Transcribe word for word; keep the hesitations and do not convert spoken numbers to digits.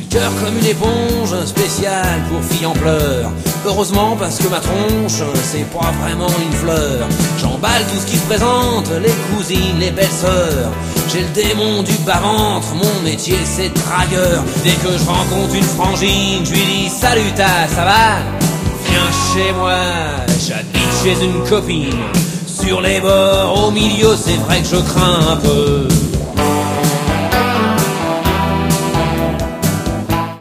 Cœur comme une éponge, spécial pour filles en pleurs. Heureusement parce que ma tronche, c'est pas vraiment une fleur. J'emballe tout ce qui se présente, les cousines, les belles-sœurs. J'ai le démon du bas-ventre, mon métier c'est dragueur. Dès que je rencontre une frangine, je lui dis salut ta, ça va? Viens chez moi, j'habite chez une copine. Sur les bords, au milieu, c'est vrai que je crains un peu.